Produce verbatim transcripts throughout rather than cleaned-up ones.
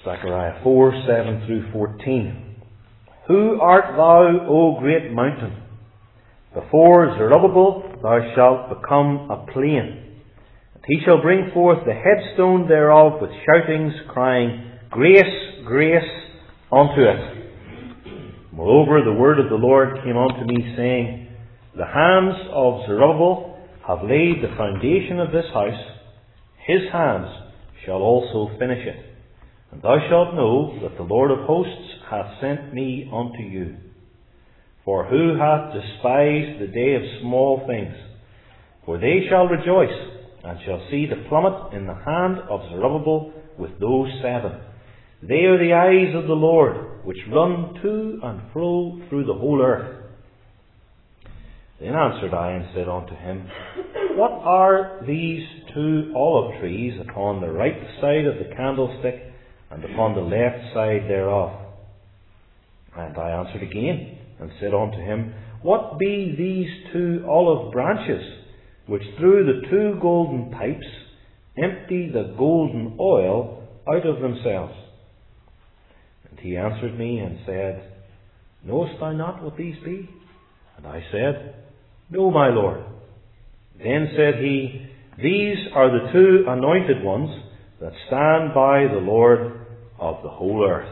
Zechariah four, seven through fourteen. Who art thou, O great mountain? Before Zerubbabel thou shalt become a plain. And he shall bring forth the headstone thereof with shoutings, crying, Grace, grace unto it. Moreover, the word of the Lord came unto me, saying, The hands of Zerubbabel have laid the foundation of this house. His hands shall also finish it. And thou shalt know that the Lord of hosts hath sent me unto you. For who hath despised the day of small things? For they shall rejoice, and shall see the plummet in the hand of Zerubbabel with those seven. They are the eyes of the Lord, which run to and fro through the whole earth. Then answered I and said unto him, What are these two olive trees upon the right side of the candlestick, and upon the left side thereof? And I answered again, and said unto him, What be these two olive branches, which through the two golden pipes empty the golden oil out of themselves? And he answered me and said, Knowest thou not what these be? And I said, No, my Lord. Then said he, These are the two anointed ones that stand by the Lord of the whole earth.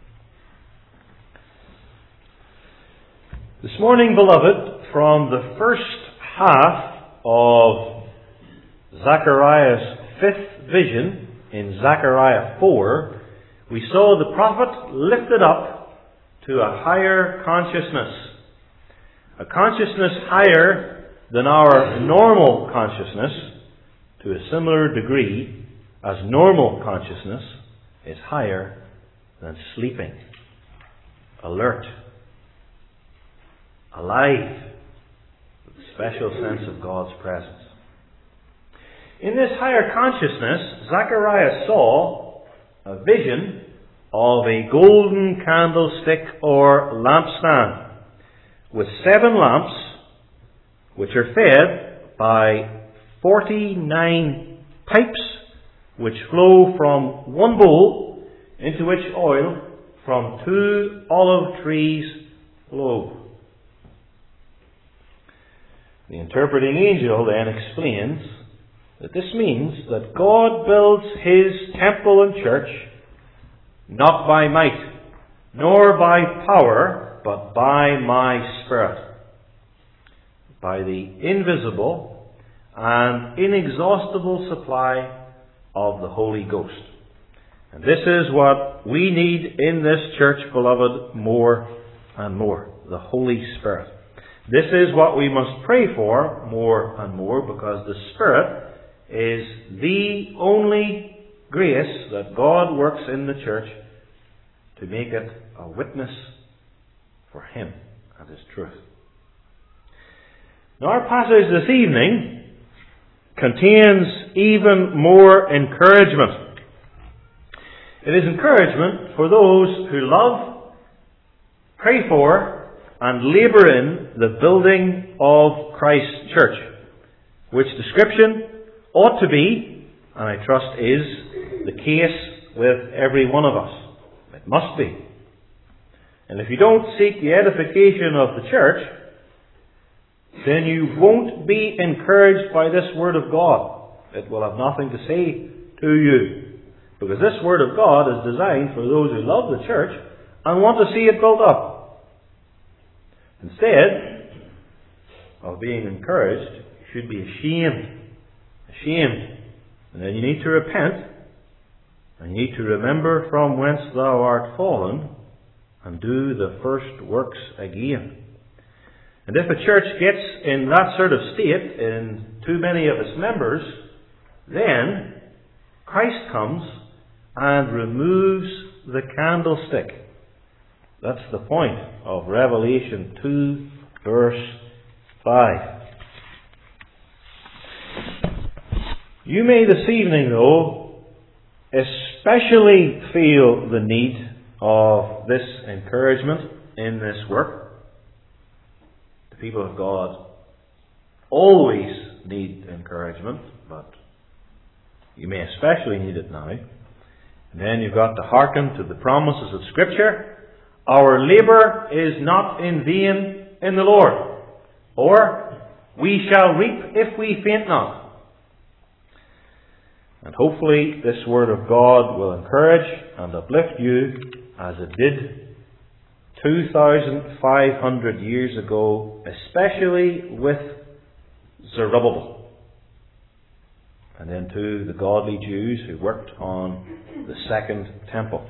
This morning, beloved, from the first half of Zechariah's fifth vision in Zechariah four, we saw the prophet lifted up to a higher consciousness. A consciousness higher than our normal consciousness, to a similar degree as normal consciousness is higher than sleeping, alert, alive, with a special sense of God's presence. In this higher consciousness, Zechariah saw a vision of a golden candlestick or lampstand with seven lamps which are fed by forty-nine pipes which flow from one bowl into which oil from two olive trees flow. The interpreting angel then explains that this means that God builds His temple and church not by might, nor by power, but by my Spirit, by the invisible and inexhaustible supply of the Holy Ghost. And this is what we need in this church, beloved, more and more, the Holy Spirit. This is what we must pray for more and more, because the Spirit is the only grace that God works in the church to make it a witness for Him and His truth. Now, our passage this evening contains even more encouragement. It is encouragement for those who love, pray for, and labour in the building of Christ's church, which description ought to be, and I trust is, the case with every one of us. It must be. And if you don't seek the edification of the church, then you won't be encouraged by this Word of God. It will have nothing to say to you. Because this Word of God is designed for those who love the church and want to see it built up. Instead of being encouraged, you should be ashamed. Ashamed. And then you need to repent. And you need to remember from whence thou art fallen and do the first works again. And if a church gets in that sort of state in too many of its members, then Christ comes and removes the candlestick. That's the point of Revelation two, verse five. You may this evening, though, especially feel the need of this encouragement in this work. The people of God always need encouragement, but you may especially need it now. And then you've got to hearken to the promises of Scripture. Our labour is not in vain in the Lord. Or, we shall reap if we faint not. And hopefully this Word of God will encourage and uplift you as it did two thousand five hundred years ago, especially with Zerubbabel. And then to the godly Jews who worked on the second temple.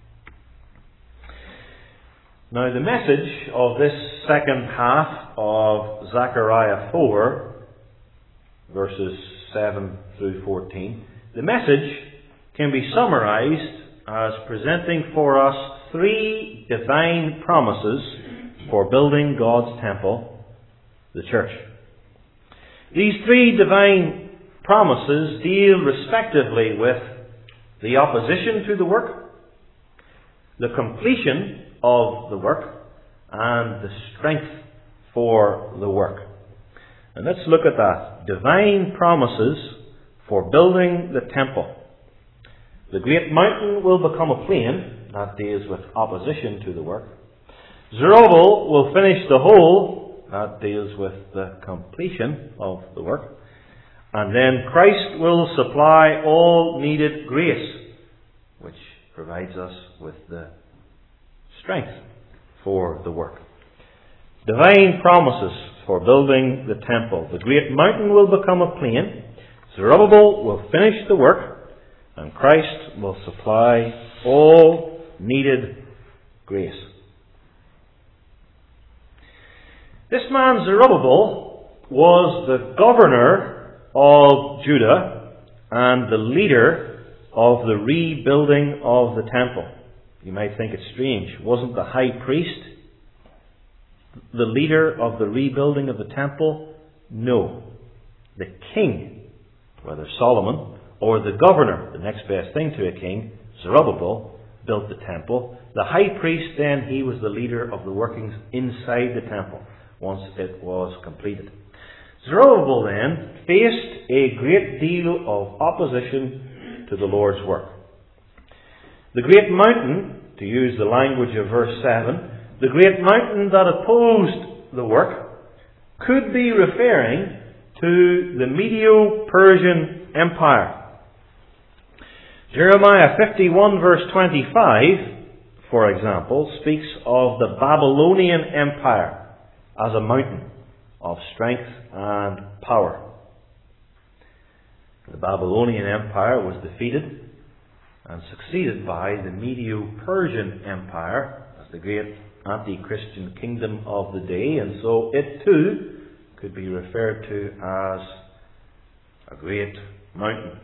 Now the message of this second half of Zechariah four, verses seven through fourteen, the message can be summarized as presenting for us three divine promises for building God's temple, the church. These three divine promises deal respectively with the opposition to the work, the completion of the work, and the strength for the work. And let's look at that. Divine promises for building the temple. The great mountain will become a plain. That deals with opposition to the work. Zerubbabel will finish the whole. That deals with the completion of the work. And then Christ will supply all needed grace, which provides us with the strength for the work. Divine promises for building the temple. The great mountain will become a plain. Zerubbabel will finish the work. And Christ will supply all needed grace. This man Zerubbabel was the governor of Judah and the leader of the rebuilding of the temple. You might think it's strange. Wasn't the high priest the leader of the rebuilding of the temple? No. The king, whether Solomon or the governor, the next best thing to a king, Zerubbabel, built the temple. The high priest then, he was the leader of the workings inside the temple once it was completed. Zerubbabel then faced a great deal of opposition to the Lord's work. The great mountain, to use the language of verse seven, the great mountain that opposed the work could be referring to the Medo-Persian Empire. Jeremiah fifty-one verse twenty-five, for example, speaks of the Babylonian Empire as a mountain of strength and power. The Babylonian Empire was defeated and succeeded by the Medo-Persian Empire as the great anti-Christian kingdom of the day, and so it too could be referred to as a great mountain.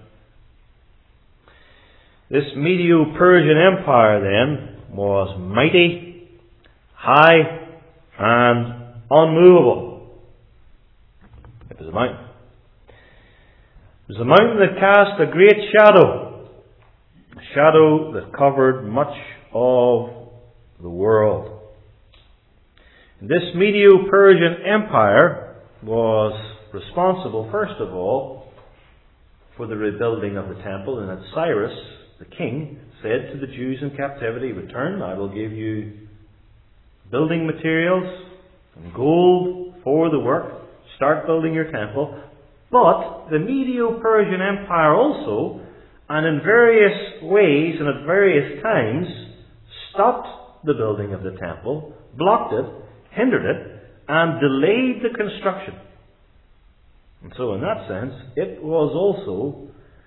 This Medo-Persian Empire then was mighty, high, and unmovable. It was a mountain. It was a mountain that cast a great shadow, a shadow that covered much of the world. And this Medo-Persian Empire was responsible, first of all, for the rebuilding of the temple, and that Cyrus, the king, said to the Jews in captivity, "Return, I will give you building materials and gold for the work. Start building your temple." But the Medo-Persian Empire also, and in various ways and at various times, stopped the building of the temple, blocked it, hindered it, and delayed the construction. And so in that sense, it was also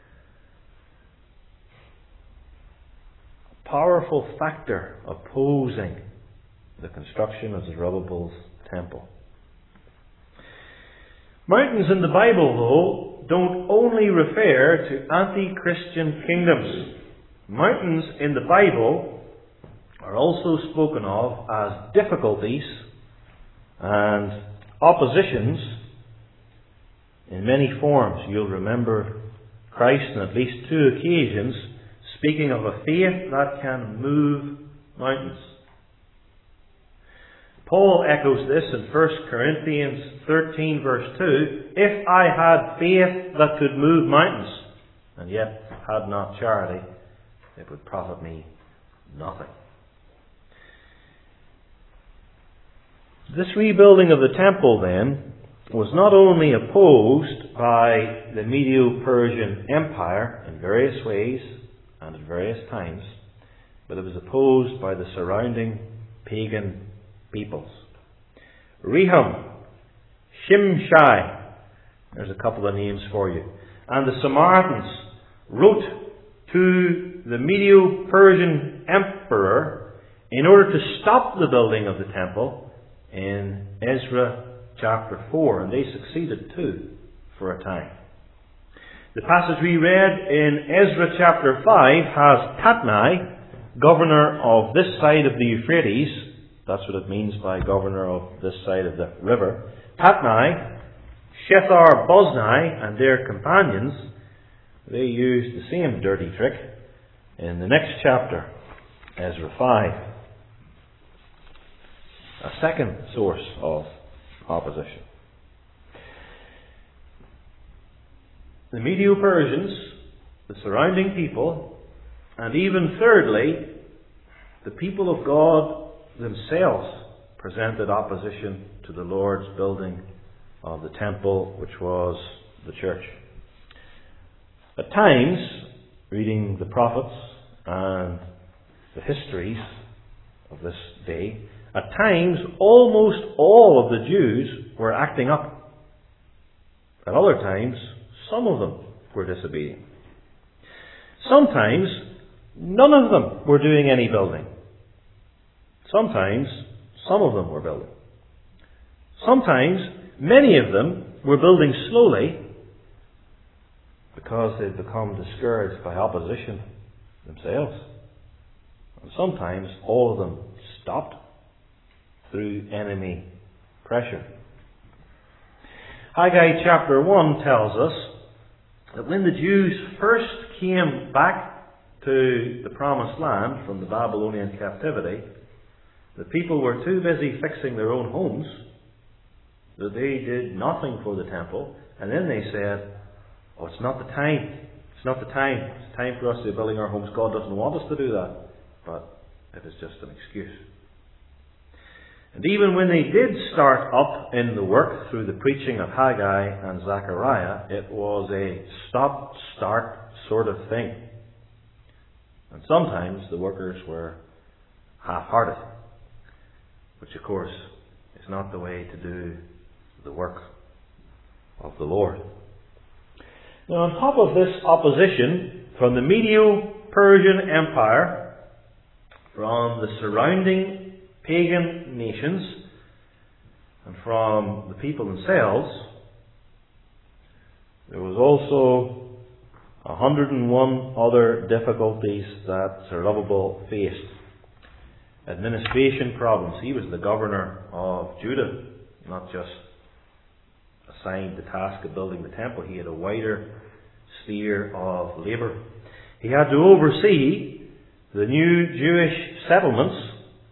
a powerful factor opposing the construction of Zerubbabel's temple. Mountains in the Bible, though, don't only refer to anti-Christian kingdoms. Mountains in the Bible are also spoken of as difficulties and oppositions in many forms. You'll remember Christ on at least two occasions speaking of a faith that can move mountains. Paul echoes this in First Corinthians thirteen verse two. "If I had faith that could move mountains, and yet had not charity, it would profit me nothing. This rebuilding of the temple then was not only opposed by the Medo-Persian Empire in various ways and at various times, but it was opposed by the surrounding pagan peoples. Rehum, Shimshai, there's a couple of names for you, and the Samaritans wrote to the Medo-Persian emperor in order to stop the building of the temple in Ezra chapter four, and they succeeded too for a time. The passage we read in Ezra chapter five has Tatnai, governor of this side of the Euphrates. That's what it means by governor of this side of the river. Tatnai, Shethar Boznai and their companions, they used the same dirty trick in the next chapter, Ezra five. A second source of opposition. The Medo-Persians, the surrounding people, and even thirdly, the people of God themselves presented opposition to the Lord's building of the temple, which was the church. At times, reading the prophets and the histories of this day, at times almost all of the Jews were acting up. At other times, some of them were disobedient. Sometimes, none of them were doing any building. Sometimes, some of them were building. Sometimes, many of them were building slowly because they'd become discouraged by opposition themselves. And sometimes, all of them stopped through enemy pressure. Haggai chapter one tells us that when the Jews first came back to the promised land from the Babylonian captivity, the people were too busy fixing their own homes that they did nothing for the temple, and then they said, oh, it's not the time. It's not the time. It's time for us to be building our homes. God doesn't want us to do that. But it is just an excuse. And even when they did start up in the work through the preaching of Haggai and Zechariah, it was a stop-start sort of thing. And sometimes the workers were half-hearted, which of course is not the way to do the work of the Lord. Now, on top of this opposition from the Medo-Persian Empire, from the surrounding pagan nations, and from the people themselves, there was also one hundred and one other difficulties that Zerubbabel faced. Administration problems. He was the governor of Judah, not just assigned the task of building the temple. He had a wider sphere of labour. He had to oversee the new Jewish settlements.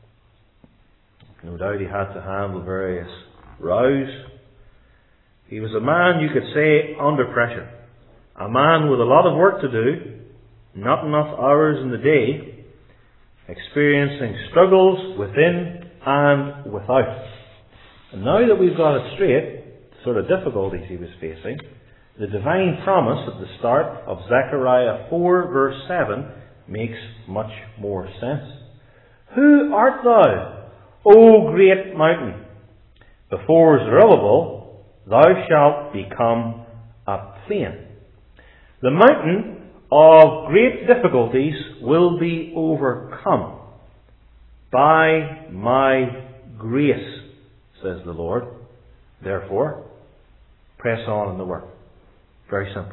No doubt he had to handle various rows. He was a man, you could say, under pressure. A man with a lot of work to do, not enough hours in the day, experiencing struggles within and without. And now that we've got it straight, the sort of difficulties he was facing, the divine promise at the start of Zechariah four verse seven makes much more sense. Who art thou, O great mountain? Before Zerubbabel, thou shalt become a plain. The mountain of great difficulties will be overcome by my grace, says the Lord. Therefore, press on in the work. Very simple.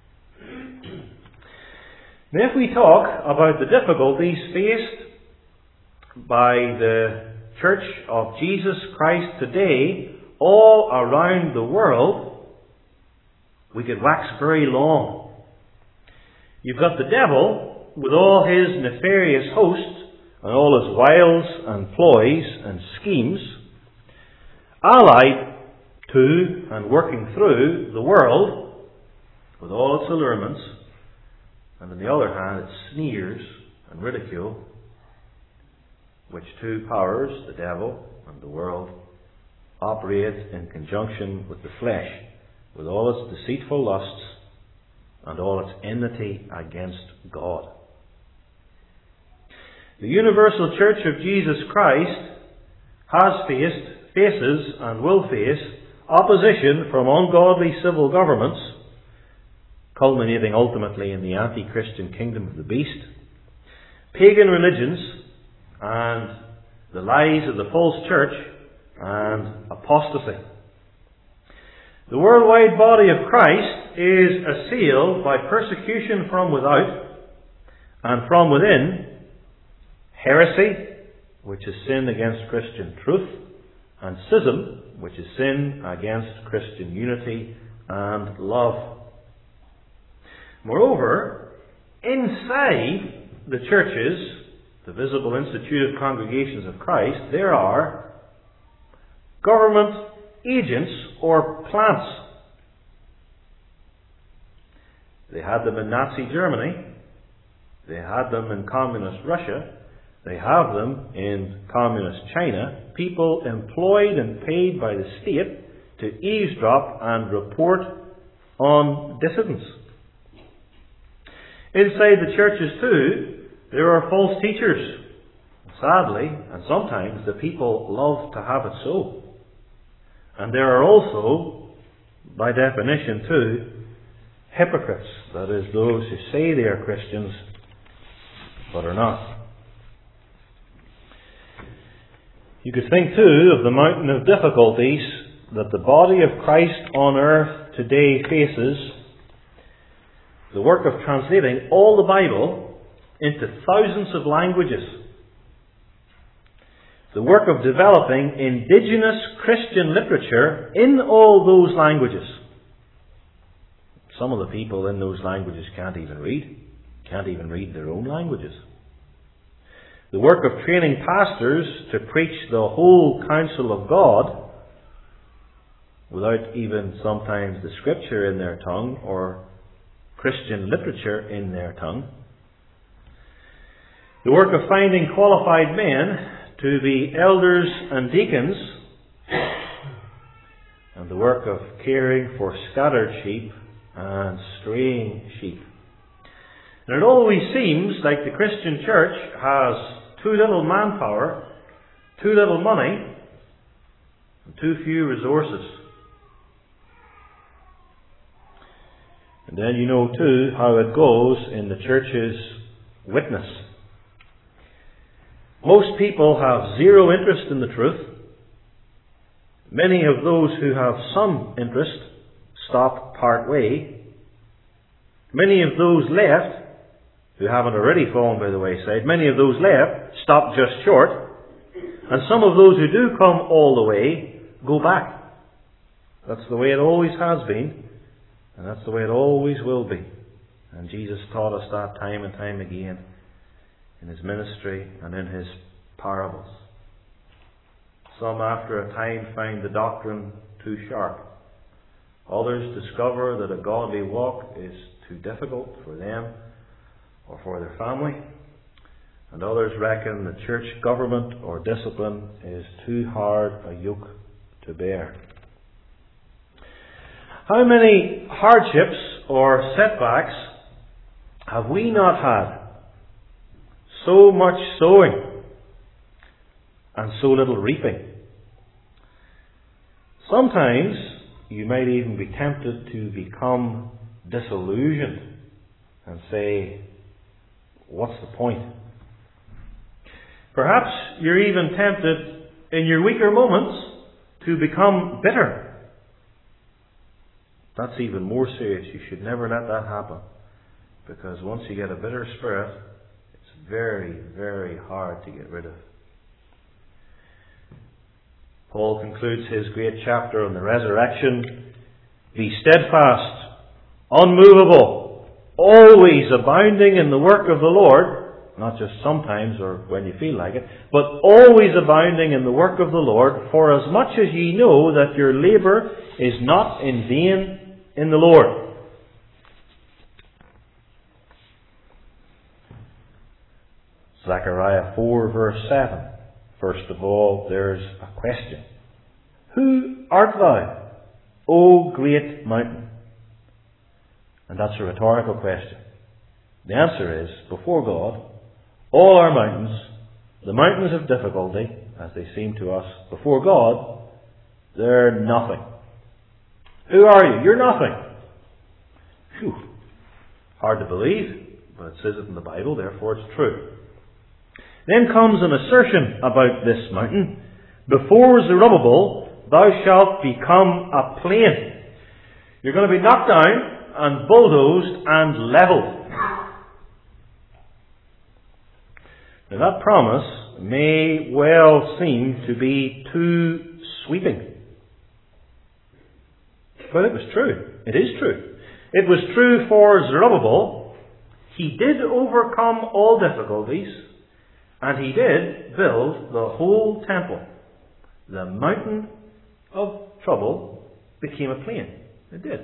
Now, if we talk about the difficulties faced by the Church of Jesus Christ today all around the world, we could wax very long. You've got the devil with all his nefarious hosts and all his wiles and ploys and schemes, allied to and working through the world with all its allurements, And on the other hand, it sneers and ridicule, which two powers, the devil and the world, operate in conjunction with the flesh, with all its deceitful lusts and all its enmity against God. The universal Church of Jesus Christ has faced, faces and will face opposition from ungodly civil governments, culminating ultimately in the anti-Christian kingdom of the beast, pagan religions, and the lies of the false church and apostasy. The worldwide body of Christ is assailed by persecution from without and from within, heresy, which is sin against Christian truth, and schism, which is sin against Christian unity and love. Moreover, inside the churches, the visible instituted congregations of Christ, there are government agents or plants. They had them in Nazi Germany. They had them in communist Russia. They have them in communist China. People employed and paid by the state to eavesdrop and report on dissidents. Inside the churches too, there are false teachers. Sadly, and sometimes the people love to have it so. And there are also, by definition too, hypocrites. That is, those who say they are Christians, but are not. You could think too of the mountain of difficulties that the body of Christ on earth today faces. The work of translating all the Bible into thousands of languages. The work of developing indigenous Christian literature in all those languages. Some of the people in those languages can't even read. Can't even read their own languages. The work of training pastors to preach the whole counsel of God without even sometimes the scripture in their tongue or Christian literature in their tongue. The work of finding qualified men to be elders and deacons, and the work of caring for scattered sheep and straying sheep. And it always seems like the Christian church has too little manpower, too little money, and too few resources. And then you know too how it goes in the church's witness. Most people have zero interest in the truth. Many of those who have some interest stop part way. Many of those left, who haven't already fallen by the wayside, many of those left stop just short. And some of those who do come all the way go back. That's the way it always has been. And that's the way it always will be. And Jesus taught us that time and time again in His ministry and in His parables. Some after a time find the doctrine too sharp. Others discover that a godly walk is too difficult for them or for their family. And others reckon the church government or discipline is too hard a yoke to bear. How many hardships or setbacks have we not had? So much sowing and so little reaping. Sometimes you might even be tempted to become disillusioned and say, what's the point? Perhaps you're even tempted in your weaker moments to become bitter. That's even more serious. You should never let that happen. Because once you get a bitter spirit, it's very, very hard to get rid of. Paul concludes his great chapter on the resurrection. Be steadfast, unmovable, always abounding in the work of the Lord. Not just sometimes or when you feel like it, but always abounding in the work of the Lord, for as much as ye know that your labour is not in vain in the Lord. Zechariah four verse seven. First of all, there's a question. Who art thou, O great mountain? And that's a rhetorical question. The answer is, before God, all our mountains, the mountains of difficulty, as they seem to us, before God, they're nothing. Who are you? You're nothing. Phew. Hard to believe, but it says it in the Bible, therefore it's true. Then comes an assertion about this mountain. Before Zerubbabel, thou shalt become a plain. You're going to be knocked down and bulldozed and levelled. Now that promise may well seem to be too sweeping. But it was true. It is true. It was true for Zerubbabel. He did overcome all difficulties, and he did build the whole temple. The mountain of trouble became a plain. It did.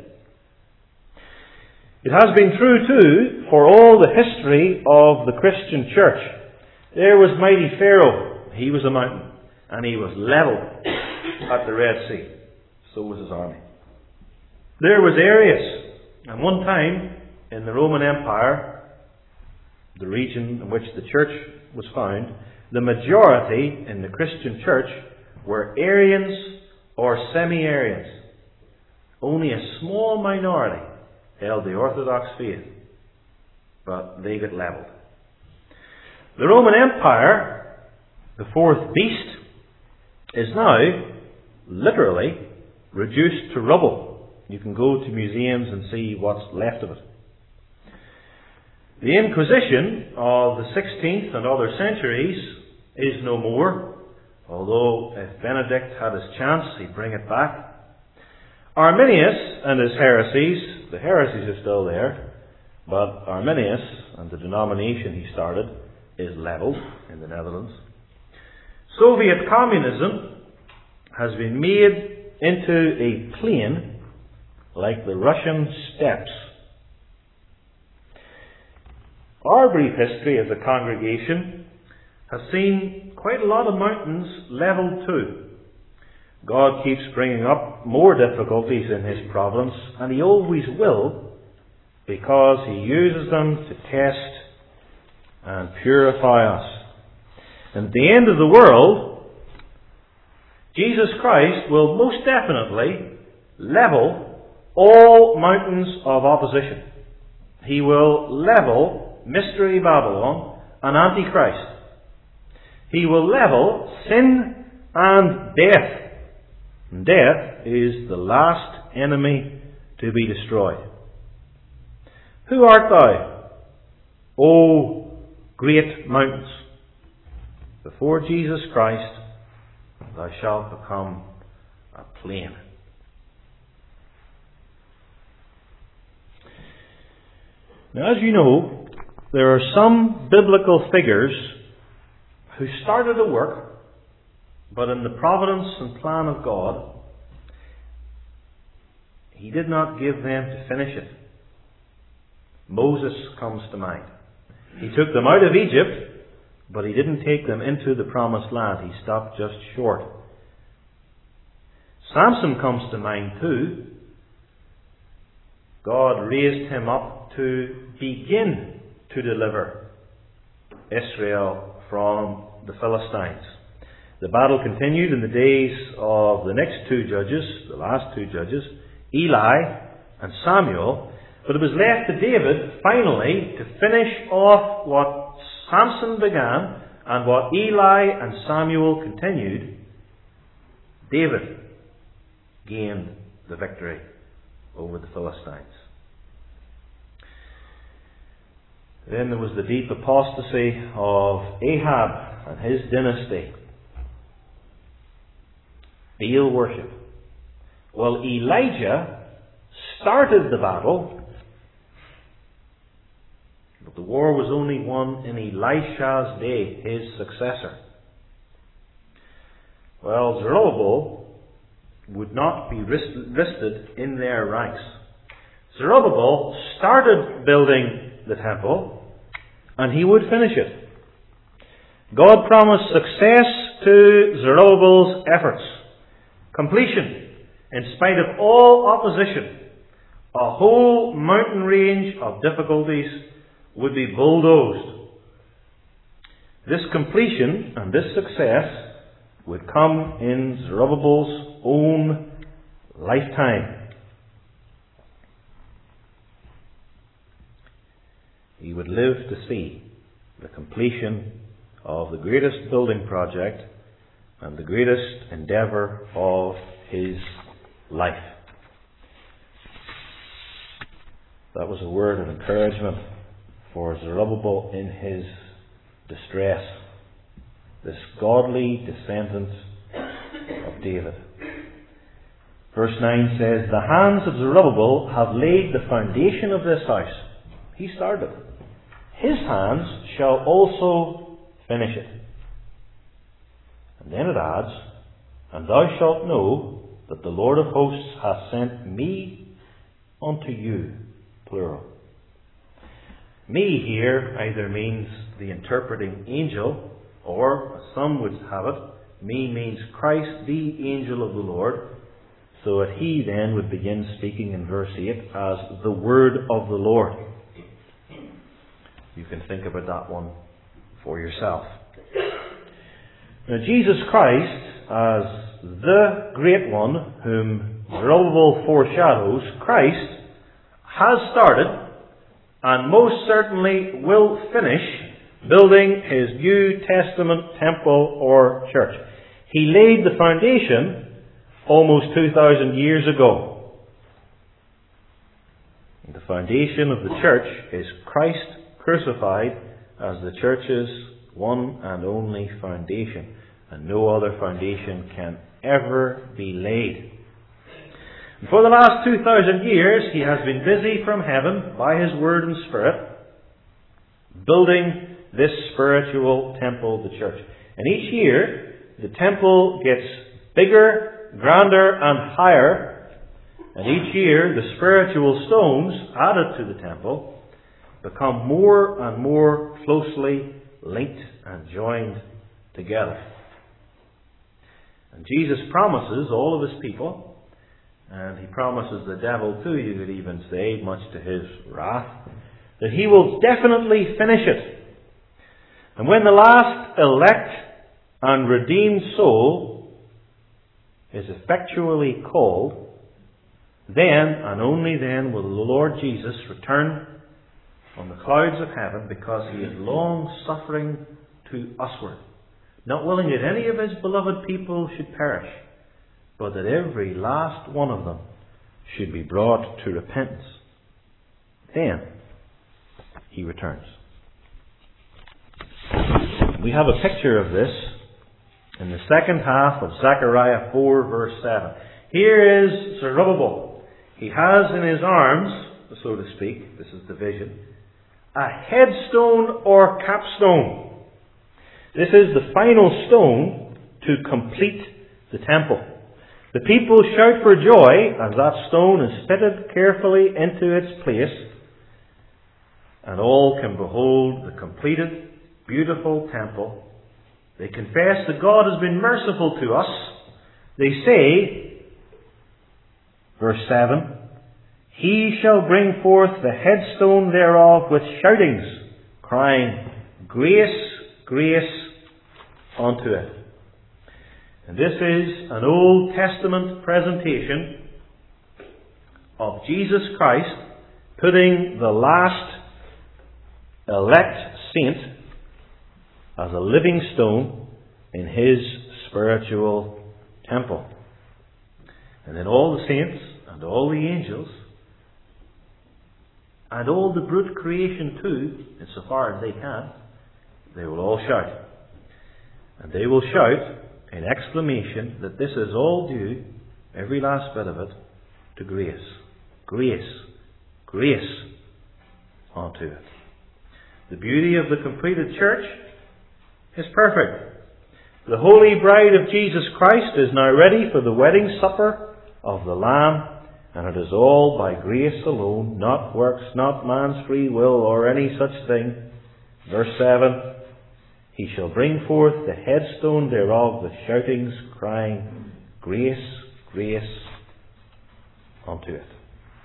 It has been true too for all the history of the Christian church. There was mighty Pharaoh. He was a mountain, and he was levelled at the Red Sea. So was his army. There was Arius. And one time in the Roman Empire, the region in which the church was found, the majority in the Christian church were Arians or semi-Arians. Only a small minority held the Orthodox faith, but they got levelled. The Roman Empire, the fourth beast, is now literally reduced to rubble. You can go to museums and see what's left of it. The Inquisition of the sixteenth and other centuries is no more, although if Benedict had his chance, he'd bring it back. Arminius and his heresies, the heresies are still there, but Arminius and the denomination he started is levelled in the Netherlands. Soviet communism has been made into a plain like the Russian steppes. Our brief history as a congregation has seen quite a lot of mountains levelled too. God keeps bringing up more difficulties in His providence, and He always will, because He uses them to test and purify us. And at the end of the world, Jesus Christ will most definitely level all mountains of opposition. He will level Mystery Babylon and Antichrist. He will level sin and death. And death is the last enemy to be destroyed. Who art thou, O great mountains? Before Jesus Christ, thou shalt become a plain. Now, as you know, there are some biblical figures who started a work, but in the providence and plan of God, He did not give them to finish it. Moses comes to mind. He took them out of Egypt, but He didn't take them into the promised land. He stopped just short. Samson comes to mind too. God raised him up to begin to deliver Israel from the Philistines. The battle continued in the days of the next two judges, the last two judges, Eli and Samuel, but it was left to David finally to finish off what Samson began and what Eli and Samuel continued. David gained the victory over the Philistines. Then there was the deep apostasy of Ahab and his dynasty. Baal worship. Well, Elijah started the battle, but the war was only won in Elisha's day, his successor. Well, Zerubbabel would not be listed in their ranks. Zerubbabel started building the temple, and he would finish it. God promised success to Zerubbabel's efforts. Completion, in spite of all opposition. A whole mountain range of difficulties would be bulldozed. This completion and this success would come in Zerubbabel's own lifetime. He would live to see the completion of the greatest building project and the greatest endeavour of his life. That was a word of encouragement for Zerubbabel in his distress, this godly descendant of David. Verse nine says, "The hands of Zerubbabel have laid the foundation of this house." He started. "His hands shall also finish it." And then it adds, "And thou shalt know that the Lord of hosts hath sent me unto you," plural. Me here either means the interpreting angel, or, as some would have it, me means Christ, the angel of the Lord, so that he then would begin speaking in verse eight as the word of the Lord. You can think about that one for yourself. Now, Jesus Christ, as the great one whom Zerubbabel foreshadows, Christ has started and most certainly will finish building his New Testament temple or church. He laid the foundation almost two thousand years ago. The foundation of the church is Christ crucified as the church's one and only foundation, and no other foundation can ever be laid. And for the last two thousand years, he has been busy from heaven by his word and spirit, building this spiritual temple, the church. And each year, the temple gets bigger, grander, and higher. And each year, the spiritual stones added to the temple become more and more closely linked and joined together. And Jesus promises all of his people, and he promises the devil too, you could even say, much to his wrath, that he will definitely finish it. And when the last elect and redeemed soul is effectually called, then and only then will the Lord Jesus return on the clouds of heaven, because he is long suffering to usward, not willing that any of his beloved people should perish, but that every last one of them should be brought to repentance. Then he returns. We have a picture of this in the second half of Zechariah four verse seven. Here is Zerubbabel. He has in his arms, so to speak, this is the vision, a headstone or capstone. This is the final stone to complete the temple. The people shout for joy as that stone is fitted carefully into its place, and all can behold the completed, beautiful temple. They confess that God has been merciful to us. They say, verse seven, "He shall bring forth the headstone thereof with shoutings, crying, Grace, grace unto it." And this is an Old Testament presentation of Jesus Christ putting the last elect saint as a living stone in his spiritual temple. And then all the saints and all the angels and all the brute creation too, insofar as they can, they will all shout. And they will shout in exclamation that this is all due, every last bit of it, to grace. Grace. Grace unto it. The beauty of the completed church is perfect. The holy bride of Jesus Christ is now ready for the wedding supper of the Lamb, and it is all by grace alone, not works, not man's free will or any such thing. Verse seven, He shall bring forth the headstone thereof with shoutings, crying, Grace, grace unto it.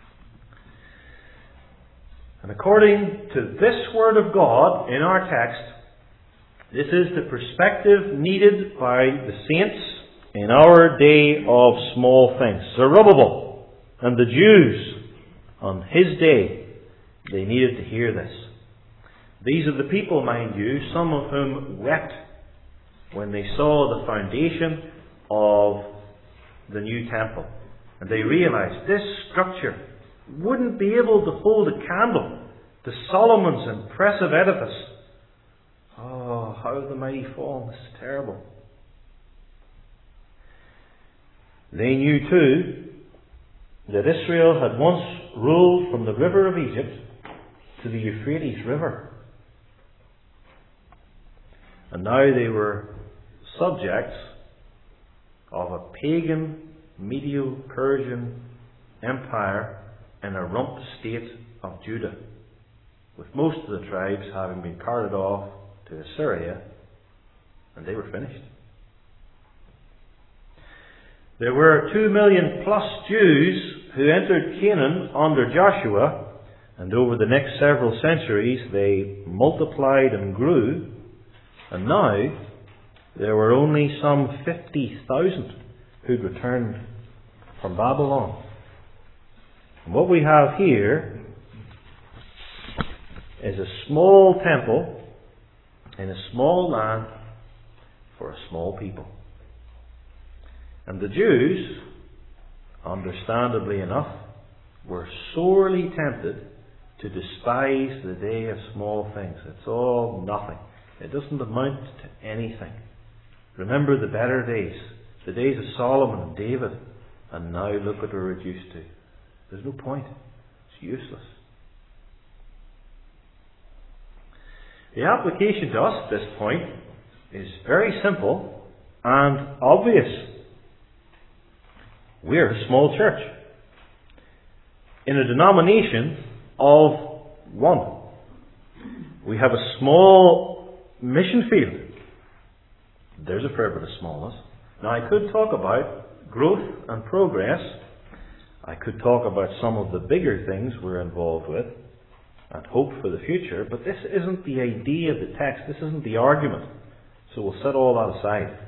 And according to this word of God in our text, this is the perspective needed by the saints in our day of small things. Zerubbabel and the Jews on his day, they needed to hear this. These are the people, mind you, some of whom wept when they saw the foundation of the new temple. And they realized this structure wouldn't be able to hold a candle to Solomon's impressive edifice. Oh, how have the mighty fallen. This is terrible. They knew too that Israel had once ruled from the river of Egypt to the Euphrates River. And now they were subjects of a pagan Medo-Persian empire in a rump state of Judah, with most of the tribes having been carted off to Assyria, and they were finished. There were two million plus Jews who entered Canaan under Joshua, and over the next several centuries they multiplied and grew, and now there were only some fifty thousand who'd returned from Babylon. And what we have here is a small temple in a small land for a small people. And the Jews, understandably enough, were sorely tempted to despise the day of small things. It's all nothing. It doesn't amount to anything. Remember the better days, the days of Solomon and David, and now look what we're reduced to. There's no point. It's useless. The application to us at this point is very simple and obvious. We're a small church in a denomination of one. We have a small mission field. There's a fair bit of smallness. Now I could talk about growth and progress. I could talk about some of the bigger things we're involved with and hope for the future, but this isn't the idea of the text. This isn't the argument. So we'll set all that aside.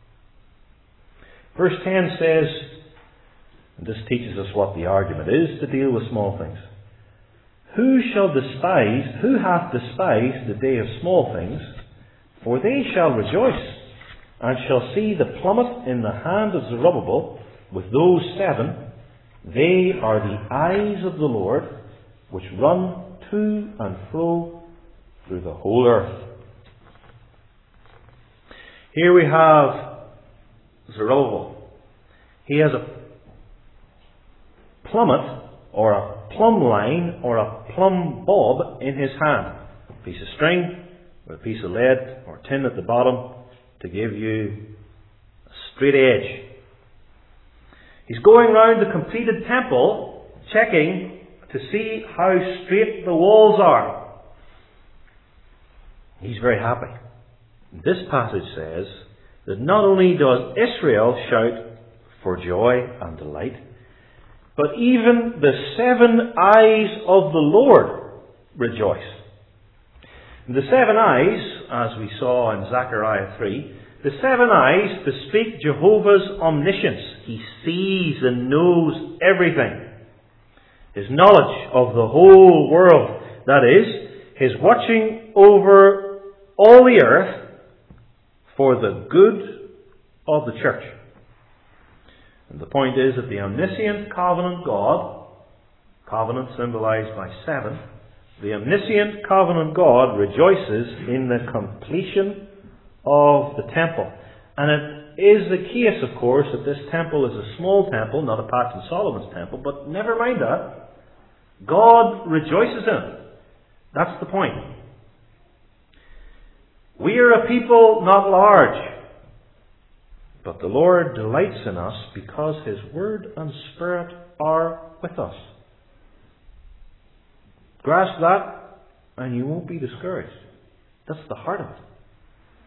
Verse ten says, and this teaches us what the argument is to deal with small things. Who shall despise, who hath despised the day of small things? For they shall rejoice, and shall see the plummet in the hand of Zerubbabel with those seven. They are the eyes of the Lord, which run to and fro through the whole earth. Here we have Zerubbabel. He has a plummet, or a plumb line, or a plumb bob in his hand. A piece of string, with a piece of lead or tin at the bottom to give you a straight edge. He's going round the completed temple, checking to see how straight the walls are. He's very happy. This passage says that not only does Israel shout for joy and delight, but even the seven eyes of the Lord rejoice. The seven eyes, as we saw in Zechariah three, the seven eyes bespeak Jehovah's omniscience. He sees and knows everything. His knowledge of the whole world, that is, his watching over all the earth for the good of the church. And the point is that the omniscient covenant God, covenant symbolized by seven, the omniscient covenant God rejoices in the completion of the temple. And it is the case, of course, that this temple is a small temple, not a patch in Solomon's temple, but never mind that. God rejoices in it. That's the point. We are a people not large, but the Lord delights in us because His Word and Spirit are with us. Grasp that and you won't be discouraged. That's the heart of it.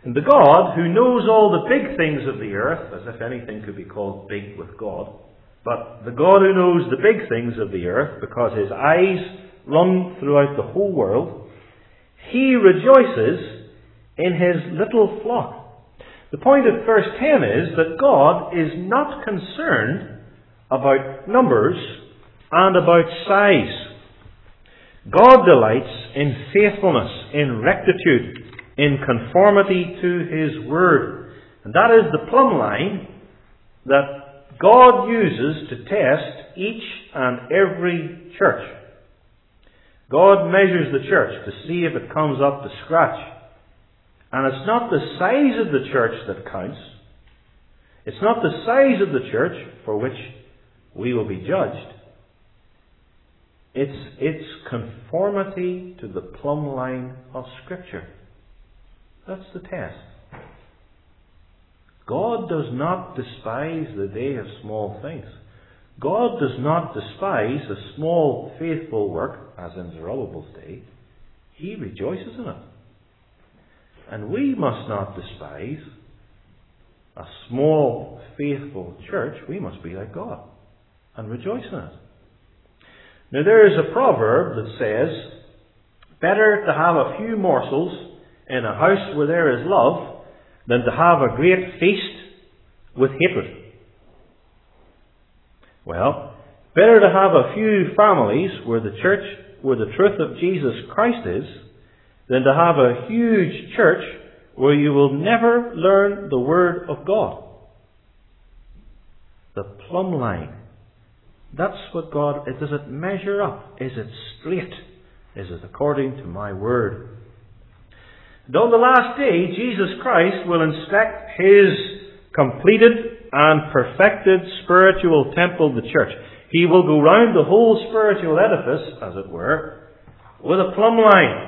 And the God who knows all the big things of the earth, as if anything could be called big with God, but the God who knows the big things of the earth, because his eyes run throughout the whole world, he rejoices in his little flock. The point of verse ten is that God is not concerned about numbers and about size. God delights in faithfulness, in rectitude, in conformity to his word. And that is the plumb line that God uses to test each and every church. God measures the church to see if it comes up to scratch. And it's not the size of the church that counts. It's not the size of the church for which we will be judged. It's its conformity to the plumb line of Scripture. That's the test. God does not despise the day of small things. God does not despise a small faithful work, as in Zerubbabel's day. He rejoices in it. And we must not despise a small faithful church. We must be like God and rejoice in it. Now there is a proverb that says, better to have a few morsels in a house where there is love than to have a great feast with hatred. Well, better to have a few families where the church, where the truth of Jesus Christ is, than to have a huge church where you will never learn the Word of God. The plumb line. That's what God, does it measure up? Is it straight? Is it according to my Word? And on the last day, Jesus Christ will inspect his completed and perfected spiritual temple, the church. He will go round the whole spiritual edifice, as it were, with a plumb line.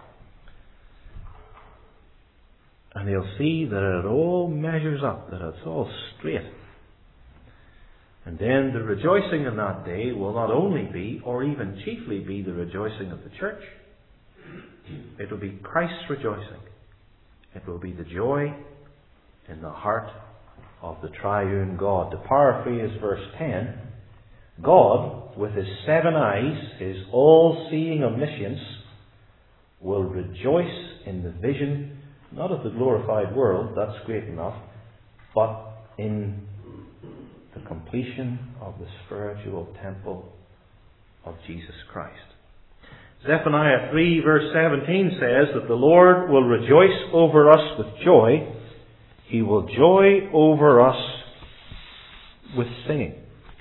And he'll see that it all measures up, that it's all straight. And then the rejoicing in that day will not only be, or even chiefly be, the rejoicing of the church. It will be Christ's rejoicing. It will be the joy in the heart of the triune God. To paraphrase verse ten, God, with his seven eyes, his all-seeing omniscience, will rejoice in the vision, not of the glorified world, that's great enough, but in the completion of the spiritual temple of Jesus Christ. Zephaniah three verse seventeen says that the Lord will rejoice over us with joy. He will joy over us with singing.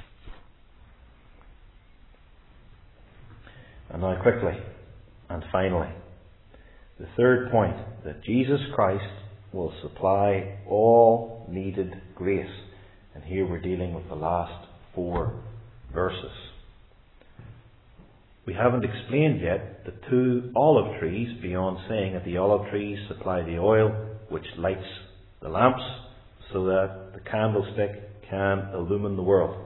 And now quickly, and finally, the third point, that Jesus Christ will supply all needed grace. And here we're dealing with the last four verses. We haven't explained yet the two olive trees, beyond saying that the olive trees supply the oil which lights the lamps so that the candlestick can illumine the world.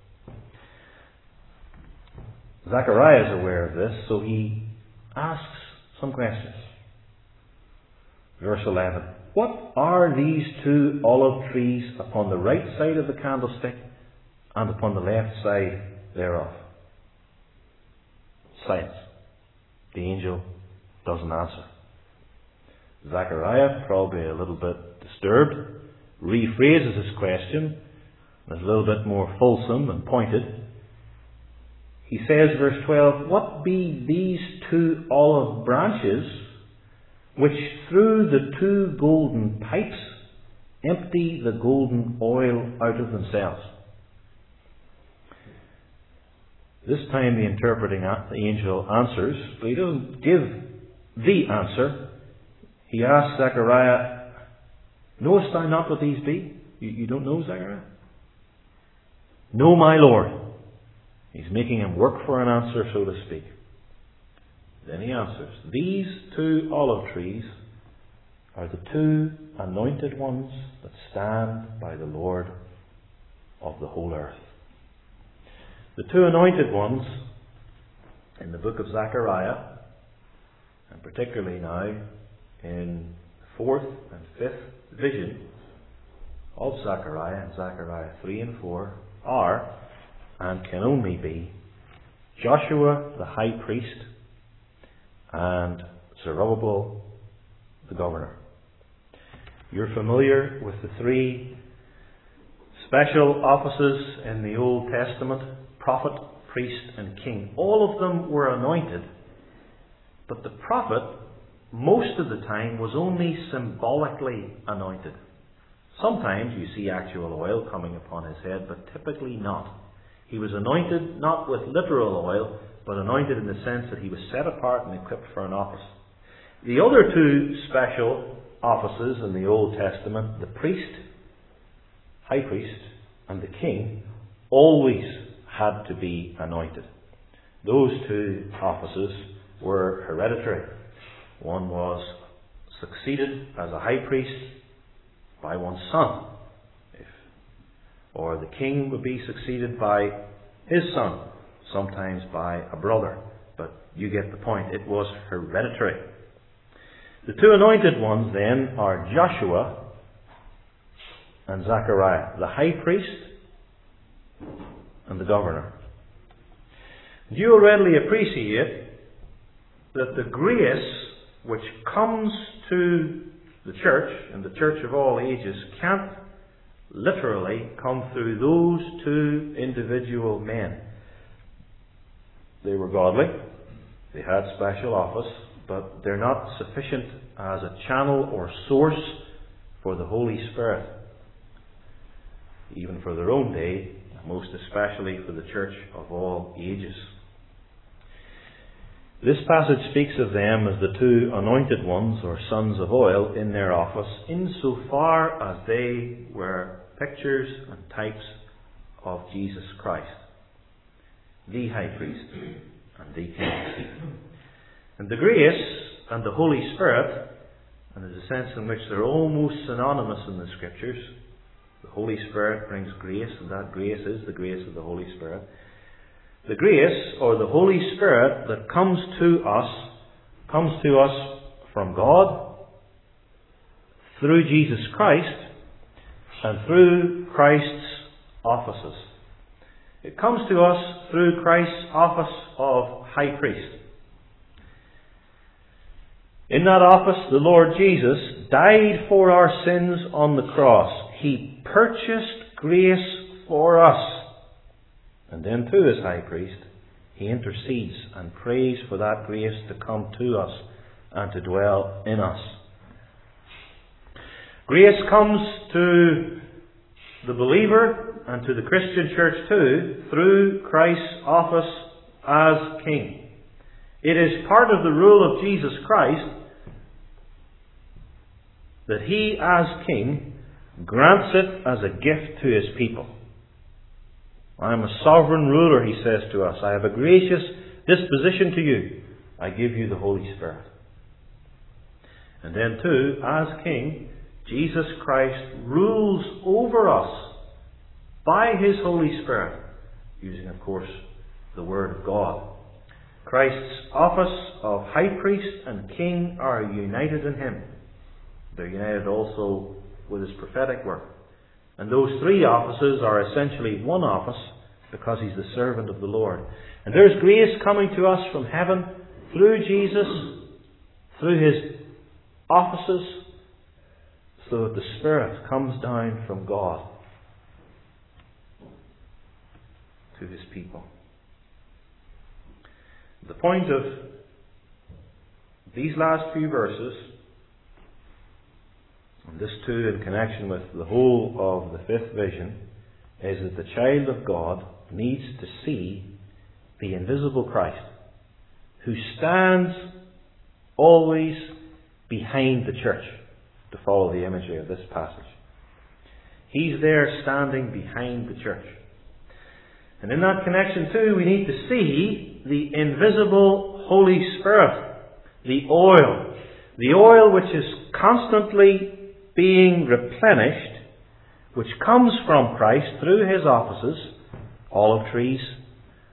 Zechariah is aware of this, so he asks some questions. Verse eleven. What are these two olive trees upon the right side of the candlestick and upon the left side thereof? Silence. The angel doesn't answer. Zechariah, probably a little bit disturbed, rephrases his question. It's a little bit more fulsome and pointed. He says, verse twelve, what be these two olive branches which through the two golden pipes empty the golden oil out of themselves? This time the interpreting angel answers, but he doesn't give the answer. He asks Zechariah, knowest thou not what these be? You, you don't know, Zechariah? No, my Lord. He's making him work for an answer, so to speak. Then he answers, these two olive trees are the two anointed ones that stand by the Lord of the whole earth. The two anointed ones in the book of Zechariah, and particularly now in the fourth and fifth vision of Zechariah, and Zechariah three and four, are and can only be Joshua the high priest and Zerubbabel the governor. You're familiar with the three special offices in the Old Testament: prophet, priest, and king. All of them were anointed, but the prophet, most of the time, was only symbolically anointed. Sometimes you see actual oil coming upon his head, but typically not. He was anointed not with literal oil, but anointed in the sense that he was set apart and equipped for an office. The other two special offices in the Old Testament, the priest, high priest, and the king, always had to be anointed. Those two offices were hereditary. One was succeeded as a high priest by one's son, if, or the king would be succeeded by his son, sometimes by a brother. But you get the point. It was hereditary. The two anointed ones then are Joshua and Zechariah, the high priest and the governor. You will readily appreciate that the grace which comes to the church, and the church of all ages, can't literally come through those two individual men. They were godly, they had special office, but they're not sufficient as a channel or source for the Holy Spirit, even for their own day, most especially for the church of all ages. This passage speaks of them as the two anointed ones, or sons of oil, in their office, insofar as they were pictures and types of Jesus Christ, the high priest and the king. And the grace and the Holy Spirit, and there's a sense in which they're almost synonymous in the Scriptures. The Holy Spirit brings grace, and that grace is the grace of the Holy Spirit. The grace, or the Holy Spirit, that comes to us, comes to us from God, through Jesus Christ, and through Christ's offices. It comes to us through Christ's office of high priest. In that office, the Lord Jesus died for our sins on the cross. He purchased grace for us. And then through his high priest, he intercedes and prays for that grace to come to us and to dwell in us. Grace comes to the believer and to the Christian church too through Christ's office as King. It is part of the rule of Jesus Christ that he, as King, grants it as a gift to his people. I am a sovereign ruler, he says to us. I have a gracious disposition to you. I give you the Holy Spirit. And then too, as King, Jesus Christ rules over us by his Holy Spirit, using, of course, the Word of God. Christ's office of high priest and king are united in him. They're united also with his prophetic work. And those three offices are essentially one office, because he's the servant of the Lord. And there's grace coming to us from heaven through Jesus, through his offices, so that the Spirit comes down from God to his people. The point of these last few verses, and this too in connection with the whole of the fifth vision, is that the child of God needs to see the invisible Christ, who stands always behind the church, to follow the imagery of this passage. He's there standing behind the church. And in that connection too, we need to see the invisible Holy Spirit, the oil, the oil which is constantly being replenished, which comes from Christ through his offices, olive trees,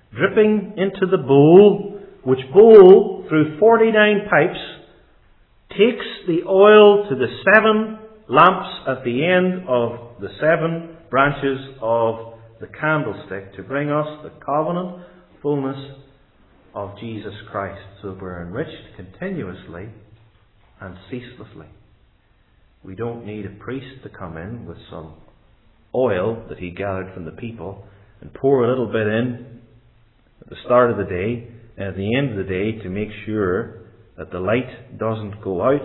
dripping into the bowl, which bowl, through forty-nine pipes, takes the oil to the seven lamps at the end of the seven branches of the candlestick to bring us the covenant fullness of Jesus Christ, so we're enriched continuously and ceaselessly. We don't need a priest to come in with some oil that he gathered from the people and pour a little bit in at the start of the day and at the end of the day to make sure that the light doesn't go out.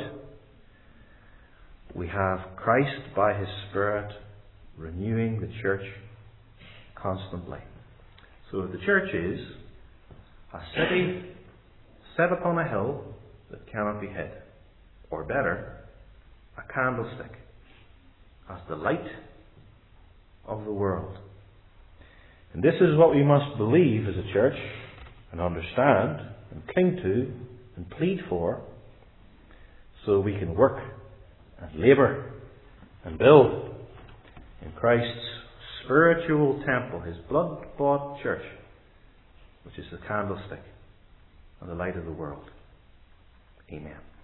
We have Christ by His Spirit renewing the church constantly. So the church is a city set upon a hill that cannot be hid. Or better, a candlestick as the light of the world. And this is what we must believe as a church and understand and cling to and plead for, so we can work and labour and build in Christ's spiritual temple, His blood-bought church, which is the candlestick and the light of the world. Amen.